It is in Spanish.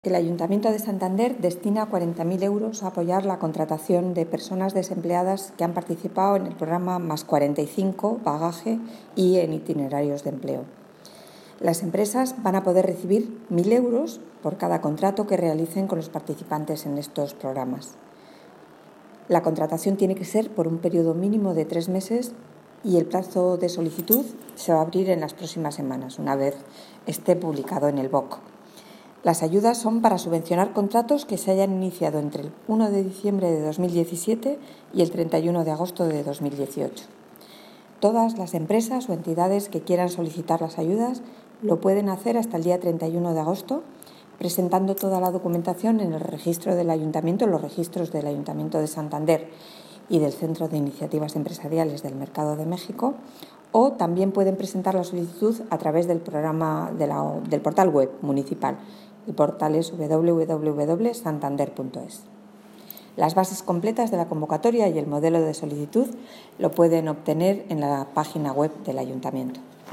El Ayuntamiento de Santander destina 40.000 euros a apoyar la contratación de personas desempleadas que han participado en el programa Más 45, Bagaje y en itinerarios de empleo. Las empresas van a poder recibir 1.000 euros por cada contrato que realicen con los participantes en estos programas. La contratación tiene que ser por un periodo mínimo de 3 meses y el plazo de solicitud se va a abrir en las próximas semanas, una vez esté publicado en el BOC. Las ayudas son para subvencionar contratos que se hayan iniciado entre el 1 de diciembre de 2017 y el 31 de agosto de 2018. Todas las empresas o entidades que quieran solicitar las ayudas lo pueden hacer hasta el día 31 de agosto, presentando toda la documentación en el registro del Ayuntamiento, los registros del Ayuntamiento de Santander y del Centro de Iniciativas Empresariales del Mercado de México, o también pueden presentar la solicitud a través del programa del portal web municipal. El portal es www.santander.es. Las bases completas de la convocatoria y el modelo de solicitud lo pueden obtener en la página web del Ayuntamiento.